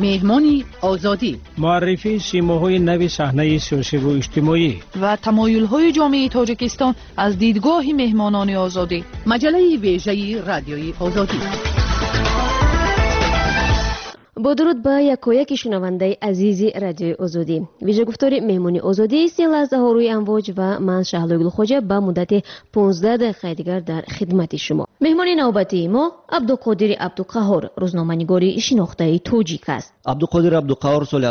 مهمانی آزادی، معرفی سیماهای نوی صحنه سیاسی و اجتماعی و تمایل‌های جامعه تاجیکستان از دیدگاه مهمانان آزادی. مجله ویژه رادیوی آزادی. با درود به یکایک شنونده عزیز رادیوی آزادی. ویژه گفتار مهمانی آزادی است. لحظه ها روی امواج و من شهلا گلخوجه به مدت 15 دقیقه دیگر در خدمت شما. مهمان نوبتی ما عبدالقادر عبدالقهار، روزنامه‌نگاری شناخته تاجیک است. عبدالقادر عبدالقهار سال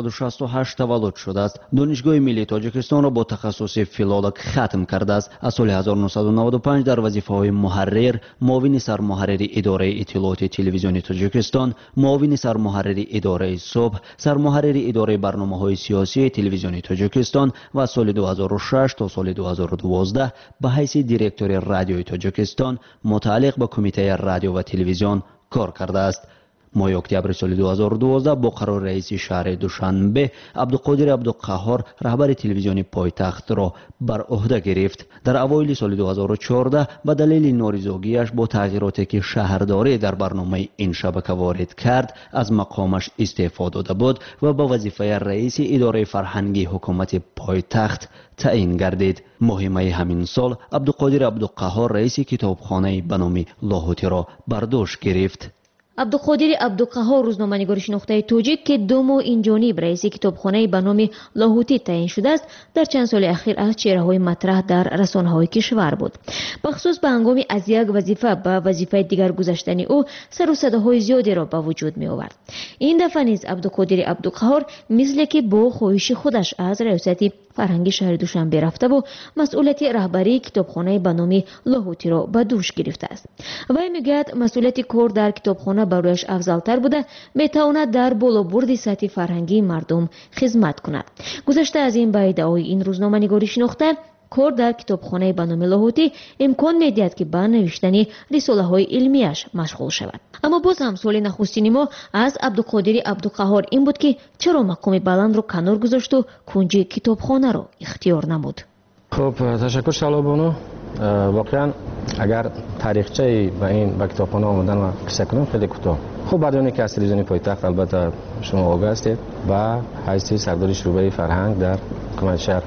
1968 تولد شده است. دانشگاه ملی تاجیکستان را با تخصص فیلولوگ ختم کرده است. از سال 1995 در وظیفه‌های محرر، معاون سرمحرر اداره اطلاعات تلویزیونی تاجیکستان، معاون سرمحرر اداره صبح، سرمحرر اداره برنامه‌های سیاسی تلویزیونی تاجیکستان و سال 2006 تا سال 2012 به حیث دیرکتور رادیوی تاجیکستان متعلق به کمیته رادیو و تلویزیون کار کرده است. ماه اکتبر سال 2012 با قرار رئیس شهر دوشنبه عبدالقادر عبدالقهار رهبر تلویزیون پایتخت را بر عهده گرفت. در اوایل سال 2014 به دلیل نارضایتی‌اش با تغییراتی که شهرداری در برنامه این شبکه وارد کرد از مقامش استعفا داده بود و به وظیفه رئیس اداره فرهنگی حکومت پایتخت تعیین گردید. ماه می همین سال عبدالقادر عبدالقهار رئیس کتابخانه به نام لاهوتی را بر دوش گرفت. عبدالقادر عبدالقهار، روزنامه‌نگار شناخته تاجیک که 2 ماه این جانب رئیس کتابخانه به نام لاهوتی تعیین شده است، در چند سال اخیر از چهره‌های مطرح در رسانه‌های کشور بود. بخصوص به هنگام از یک وظیفه به وظیفه دیگر گذشتن او سر و صداهای زیادی را به وجود می آورد. این دفعه نیز عبدالقادر عبدالقهار مثل که با خواهش خودش از ریاست فرهنگی شهر دوشنبه رفته و مسئولیت رهبری کتابخانه به نام لاهوتی را به دوش گرفته است. وی میگوید مسئولیت کار در کتابخانه برایش افضل‌تر بوده، میتواند در بالابرد سطح فرهنگی مردم خدمت کند. گذشته از این به ادعای این روزنامه‌نگاری شناخته، کار در کتابخانه به نام لاهوتی امکان می‌دهد که به نوشتن رساله‌های علمیش مشغول شود. اما باز هم سوال نخستین ما از عبدالقادر عبدالقهار این بود که چرا مقام بلند رو کنار گذاشت و کنج کتابخانه رو اختیار نمود. خب تشکر شهلا بانو. واقعا اگر تاریخچه به کتابخانه آمدن و قصه کنم خیلی کوتاه. خب بعد از اینکه از تلویزیون پایتخت البته شما آگاه هستید و حیث سردار شعبه فرهنگ در حکومت شهر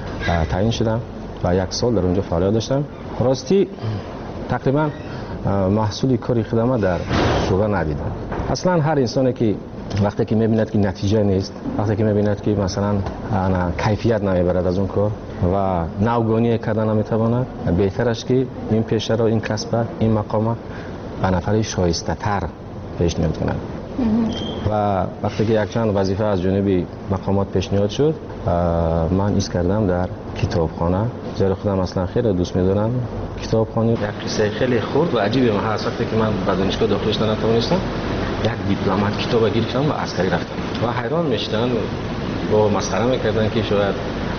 تعیین شدم و 1 سال در اونجا فعالیت داشتم. راستی تقریبا محصول کاری خدمت در شعبه ندیدم. اصلا هر انسانی که وقتی که می‌بیند که نتیجه نیست، وقتی که می‌بیند که مثلا کیفیت نمیبرد از اون کار و نوگانی کردن نمیتواند، بهتر است که این پیشه را، این کسب، این مقام به نفر شایسته تر پیشنهاد کند. و وقتی که یک چند وظیفه از جانب مقامات پیشنهاد شد، من ایست کردم در کتابخانه. زیرا خودم اصلا خیلی دوست می‌دارم کتابخانه. یک قصه خیلی خرد و عجیبه. من هر وقتی که من به دانشگاه داخل شدم نتوانستم یک دیپلمات کتاب گرفتم و عسکری رفتم و حیران میشدن و مسخره میکردن که شاید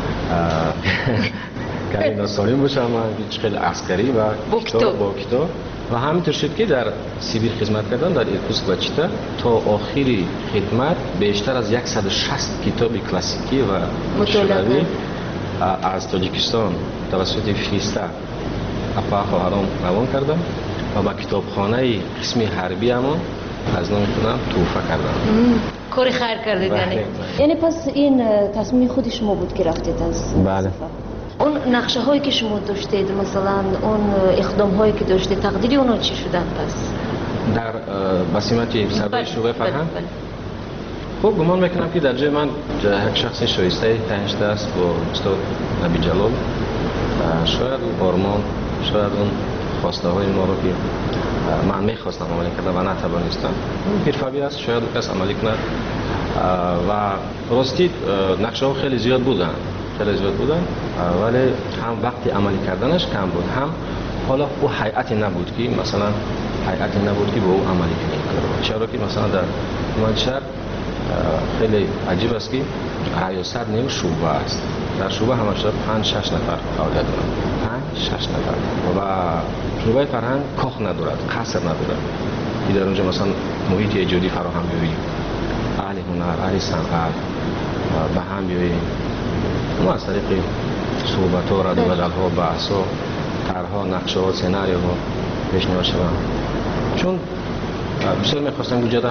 کمی ناسالم باشم من خیلی عسکری و با کتاب و همینطور شد که در سیبیر خدمت کردن در ایرکوتسک و چیتا تا آخری خدمت بیشتر از 160 کتاب کلاسیکی و شوروی از تاجیکستان توسط فیستا اپا خواهرام روان کردم و با کتابخانه قسمی حربی همون از نام خودم توفه کردم. کاری خیر کردید یعنی پس این تصمیم خود شما بود که رفتید از بله. اون نقشه هایی که شما داشتید، مثلا اون اقدام هایی که داشتید، تقدیری اونا چی شدن پس؟ در بسیمت سردار شعبه فرهنگ؟ خب گمان میکنم که در جای من یک شخص شایسته تعیین شده است با استاد نبی جلال. شاید اون آرمان، شاید اون خواسته های ما رو که من میخواستم عملی کردم و نتوانستم، پیرفوی است، شاید کس عملی کند. و راستی نقشه ها خیلی زیاد بودن ولی هم وقتی عملی کردنش کم بود، هم حالا او هیئتی نبود که مثلا با او عملی کنیم. چرا که مثلا در منشر خیلی عجیب است که ریاست نیو شعبه است. در شعبه همش 5-6 نفر فعالیت دارند، 5-6 نفر و شعبه فرهنگ کاخ ندارد، قصر ندارد. در اونجا مثلا محیط ایجادی فراهم بیاری، اهل هنر، اهل صنعت به هم بیاری. ما از طریق صحبت ها، رد و بدل ها، بحث ها، طرح‌ها، نقشه ها، سناریو ها پیشنهاد شدم. چون بسیار میخواستم وجود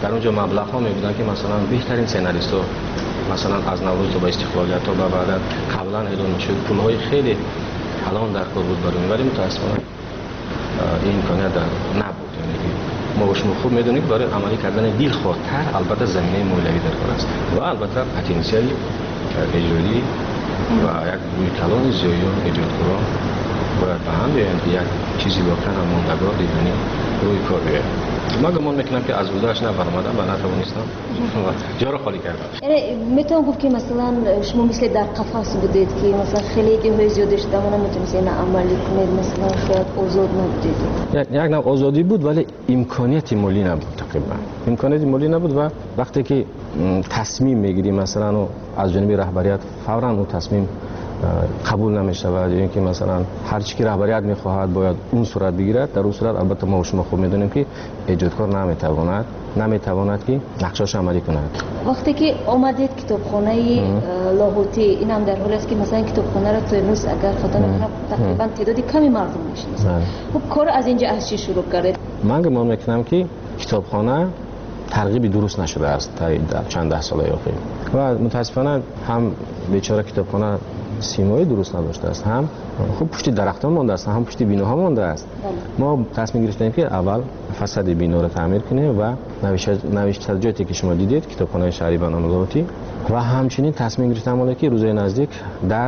در اونجا مبلغ ها میبودن که مثلا بهترین سیناریست ها مثلا از نوروز تا به استقلالیت تا به بعد قبلا اعلام میشد پول های خیلی الان در کار بود برای ولی متاسفانه این امکانیت نبود. یعنی ما با شما خوب میدونید برای عملی کردن دیل خودتر البته زمینه مولوی در کار است و البته پتانسیل اجرایی و یک روی کلان زیاد ایجادکاران باید به هم بیاین که یک چیزی واقعا ماندگار دیدنی روی کار بیاید. ما گمان میکنم که از بودهش نفرمادم و نتوانستم جا رو خالی کردم. یعنی میتونم گفت که مثلا شما مثل در قفس بودید که مثلا خیلی ایده زیادش دامونه نمیتونید عملی کنید مثلا شاید آزاد نبودید. یک نوع آزادی بود ولی امکانیت مالی نبود تقریبا. امکانیت مالی نبود و وقتی که تصمیم میگیری مثلا از جانب رهبریت فوراً اون تصمیم قبول نمی‌شود یا اینکه مثلا هر چی که رهبریت می‌خواهد باید اون صورت بگیرد. در اون صورت البته ما و شما خوب می‌دونیم که ایجادکار نمی‌تواند که نقشه‌اش عملی کند. وقتی که آمدید کتابخانه لاهوتی این هم در حالی است که مثلا کتابخانه را تو امروز اگر خاطر نکنم تقریبا تعدادی کمی مردم می‌شناسند. خب کار از اینجا از چی شروع کردید؟ من گمان می‌کنم که کتابخانه ترغیبی درست نشده است تا چند ده سال اخیر و متاسفانه هم بیچاره کتابخانه سیمایی درست نداشته است هم خوب پشت درختان مانده است هم پشت بیناها مانده است. ما تصمیم گرفتیم که اول فساد بنا را تعمیر کنیم و نوشتجاتی که شما دیدید کتابخانه شهری به نام لاهوتی و همچنین تصمیم گرفتیم که روزهای نزدیک در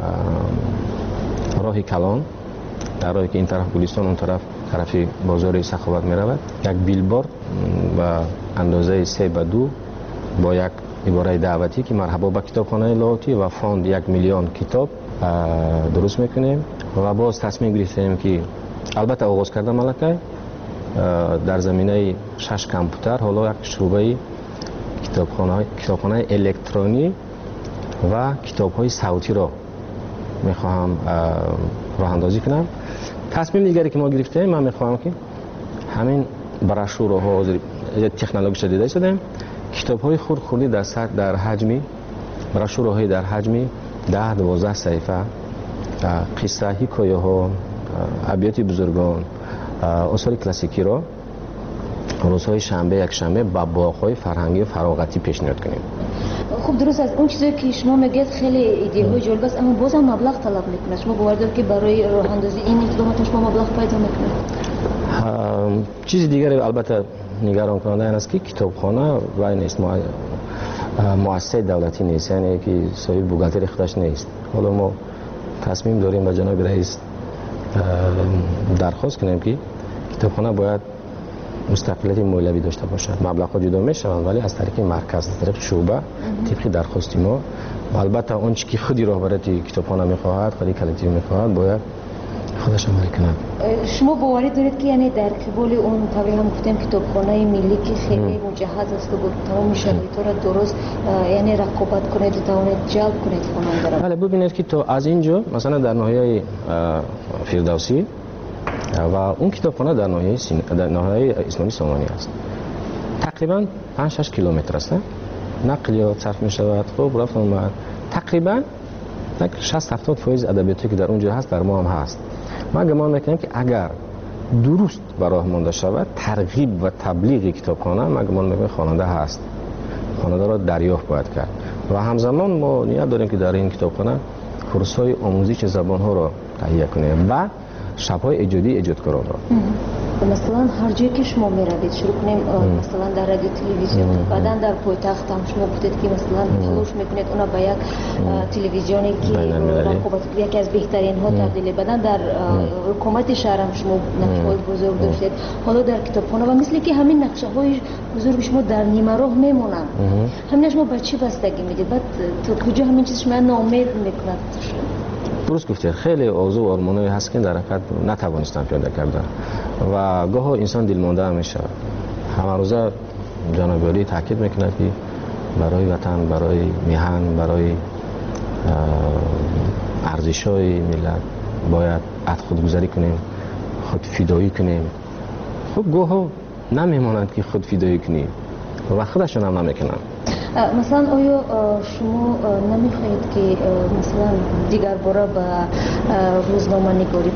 راه کلان در راهی که این طرف گلستان اون طرف بازار سخاوت می رود یک بیلبورد و اندازه 3 به 2 با یک عباره دعوتی که مرحبا به کتابخانه لاهوتی و فاند 1 میلیون کتاب درست میکنیم و باز تصمیم گرفتیم که البته آغاز کرده ملکه در زمینه 6 کامپیوتر حالا یک شعبه کتابخانه الکترونی و کتاب‌های صوتی را میخواهم راه اندازی کنم. تصمیم دیگری که ما گرفتیم من میخواهم که همین براشورها تکنولوژی شدیده شدیم کتاب‌های خردی در حجمی براشورهای در حجمی 10-12 صفحه قصه حکایه ها ابیات بزرگان آثار کلاسیکی را روزهای شنبه یک شنبه با باغ‌های فرهنگی و فراغتی پیشنهاد کنیم. خب درست از اون چیزی که شما میگید خیلی ایده جالب است اما بازم مبلغ طلب میکنه. شما باور دارید که برای راه اندازی این اقدامات شما مبلغ پیدا میکنید؟ چیز دیگری البته نگران کننده این است که کتابخانه و نیست مؤسسه دولتی نیست یعنی که صاحب بوگالتری خودش نیست. حالا ما تصمیم داریم به جناب رئیس درخواست کنیم که کتابخانه باید مستقلیت مولوی داشته باشد. مبلغ‌ها جدا میشوند ولی از طریق مرکز از طریق شعبه طبق درخواست ما و البته اون چیزی که خودی رهبری کتابخانه میخواهد خودی کلیتی میخواهد باید خودش عمل کند. شما باوری دارید که یعنی در قبال اون طوری هم گفتیم کتابخانه ملی که خیلی مجهز است و تمام شرایط را درست یعنی رقابت کنید و توانید جلب کنید خواننده را. بله ببینید که تو از اینجا مثلا در ناحیه فردوسی و اون کتابخانه در ناحیه اسلامی سامانی است. تقریبا 5-6 کیلومتر است. نقلیات صرف می شود. خب رفت اومد. تقریبا 60-70% ادبیاتی که در اونجا هست در ما هم هست. من گمان میکنم که اگر درست به راه مانده شود ترغیب و تبلیغ کتابخانه من گمان میکنم خواننده هست. خواننده را دریافت باید کرد و همزمان ما نیت داریم که در این کتابخانه کورس‌های آموزش زبان‌ها را تهیه کنیم و شب‌های ایجادکاران را. مثلا هر جایی که شما میروید شروع کنیم مثلا در رادیو تلویزیون بعداً در پایتخت هم شما گفتید که مثلا تلاش میکنید اونا به یک تلویزیونی که رقابت یکی از بهترین ها تبدیل بعداً در حکومت شهر هم شما نقشه‌های بزرگ داشتید. حالا در کتابخانه و مثل که همین نقشه‌های بزرگ شما در نیمه راه میمونن. همین شما به چی بستگی میدید؟ بعد تا کجا همین چیز شما ناامید میکند؟ درست گفتید خیلی آرزو و آرمانایی هست که در حقیقت نتوانستم پیاده کردن و گاه انسان دلمانده میشه. همه روزه جناب عالی تاکید میکنه که برای وطن برای میهن برای ارزش‌های ملت باید خودگذاری کنیم خود فدایی کنیم. خب گاه نمیمونند که خود فدایی کنیم و خودشون هم نمیکنن. مثلا آیا شما نمیخواهید که مثلا دیگر باره به روزنامه نگاری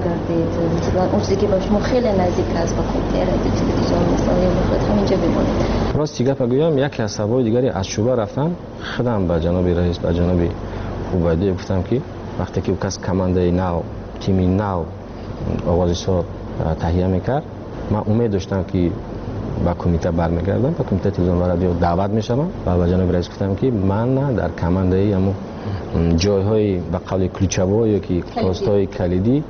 برگردید مثلا اون چیزی که به شما خیلی نزدیک است با کمپیوتر تلویزیون مثلا یا میخواهید همینجا بمانید؟ راست گپ بگویم یکی از سوای دیگری از شوبه رفتن خودم به جناب رئیس به جناب عبیدی گفتم که وقتی که کس کمانده نو تیمی نو آواز صبح تهیه میکرد من امید داشتم که با کمیته برمیگردم با کمیته تلویزیون و رادیو دعوت میشم و به جناب رئیس گفتم که من در کمانده همون جایهای به قول کلیچه‌ها یا که پست‌های کلیدی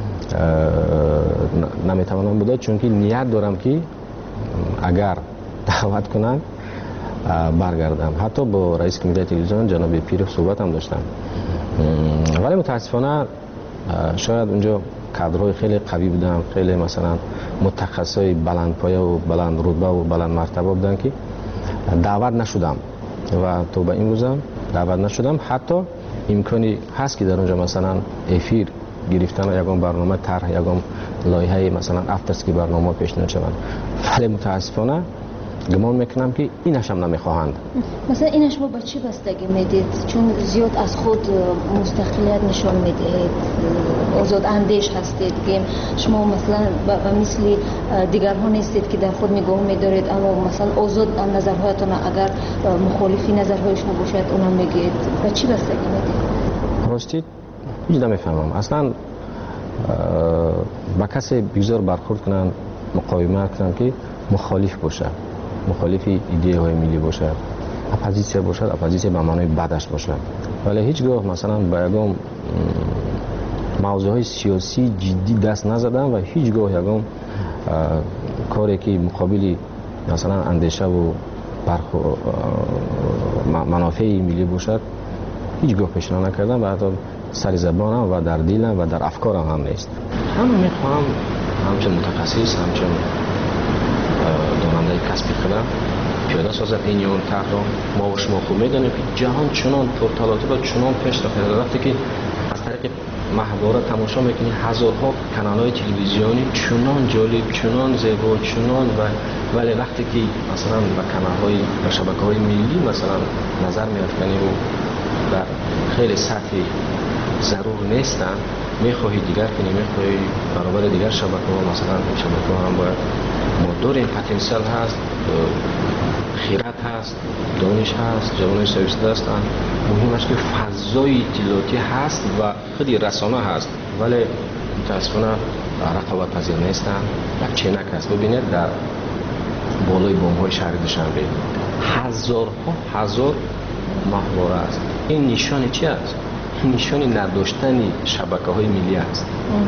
نمیتوانم بوده چون که نیت دارم که اگر دعوت کنن برگردم. حتی با رئیس کمیته تلویزیون جناب پیرو صحبت هم داشتم ولی متاسفانه شاید اونجا کادرهای خیلی قوی بودن، خیلی مثلا متخصصای بلند پایه و بلند رتبه و بلند مرتبه بودن که دعوت نشدم و تو به این روزم دعوت نشدم. حتی امکانی هست که در اونجا مثلا افیر گرفتن یگان برنامه طرح یگان لایحه مثلا افترسکی برنامه پیشنهاد شوند ولی متاسفانه گمان میکنم که اینش هم نمیخواهند. مثلا اینش با چی بستگی میدید؟ چون زیاد از خود مستقلیت نشان میدید، آزاد اندیش هستید که شما مثلا مثل دیگرها نیستید که در خود نگاه میدارید اما مثلا آزاد نظرهایتون اگر مخالفی نظرهای شما باشد اونم میگید. با چی بستگی میدید؟ راستی هیچ نمیفهمم اصلا با کسی بگذار برخورد کنن مقاومت کنن که مخالف باشه، مخالف ایده های ملی باشه، اپوزیسیون باشد، اپوزیسیون به معنای بدش باشه ولی هیچگاه مثلا با یگام موضوع های سیاسی جدی دست نزدم و هیچگاه یگام کاری که مقابل مثلا اندیشه و منافع ملی باشد هیچگاه پیشنهاد نکردم و حتی سر زبانم و در دلم و در افکارم هم نیست. من میخوام همچون متخصص همچون داننده کسبی خودم پیاده سازم این یون طرح را. ما و شما خوب میدانیم که جهان چنان پرتلاطم و چنان پیش رفته که از طریق محور تماشا میکنی هزارها کانال‌های تلویزیونی چنان جالب، چنان زیبا، چنان ولی وقتی که مثلا به کانال‌های و شبکه‌های ملی مثلا نظر می‌افکنی و در خیلی سطحی ضرور نیستن میخواهی دیگر کنی، میخواهی برابر دیگر شبکه‌ها مثلا شبکه‌ها هم باید ما داریم پتانسیل هست، خیرات هست، دانش هست، جوانای سرویسده هستن. مهم است که فضای اطلاعاتی هست و خودی رسانه هست ولی متاسفانه رقابت پذیر نیستن. یک چینک هست ببینید در بالای بام‌های شهر دوشنبه هزار محور است. این نشان چی است؟ نشان نداشتن شبکه‌های ملی است.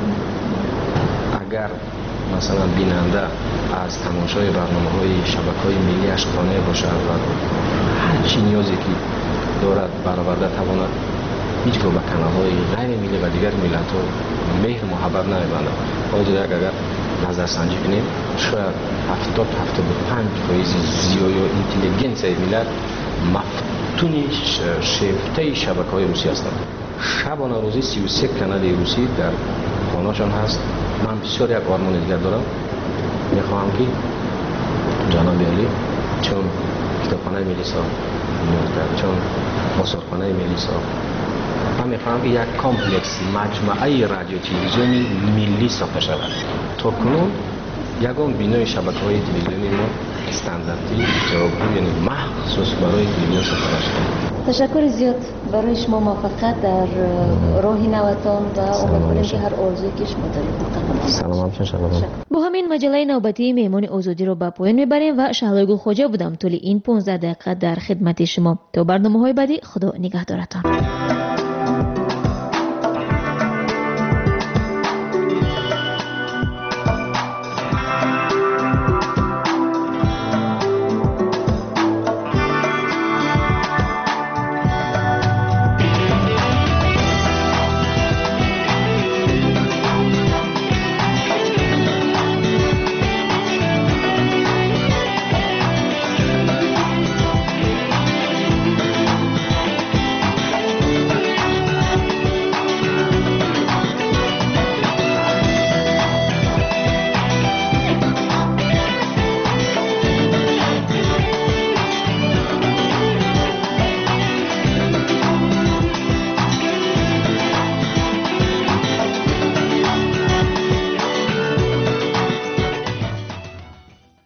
اگر مثلا بیننده از تماشای برنامه‌های شبکه‌های ملی اش قانع باشد و هر چی نیازی که دارد برآورده تواند هیچگاه به کانال‌های غیر ملی و دیگر ملت‌ها مهر محبت نمی‌بندد. حاضر اگر نظرسنجی کنیم شاید 70-75% زیای و اینتلیجنسی ملت مفتون شیفته شبکه‌های روسی هستند. شبانه روزی 33 کانال روسی در خانه‌شان هست. من بسیار یک آرمان دیگر دارم، میخواهم که جناب علی چون کتابخانه ملی ساخت کرد، چون آثارخانه ملی ساخت، من میخواهم که یک کامپلکس مجموعه رادیو تلویزیونی ملی ساخته شود. تا کنون یگان بینای شبکه‌های تلویزیونی ما استانداردی جوابگو یعنی مخصوص برای تلویزیون ساخته شده. تشکر زیاد برای شما، موفقیت در راه نوتان و امیدواریم که هر آرزویی که شما دارید. سلام شما. با همین مجله نوبتی مهمان آزادی رو به پایان میبریم و شهلا گل خواجه بودم طول این 15 دقیقه در خدمت شما. تا برنامه‌های بعدی خدا نگهدارتان.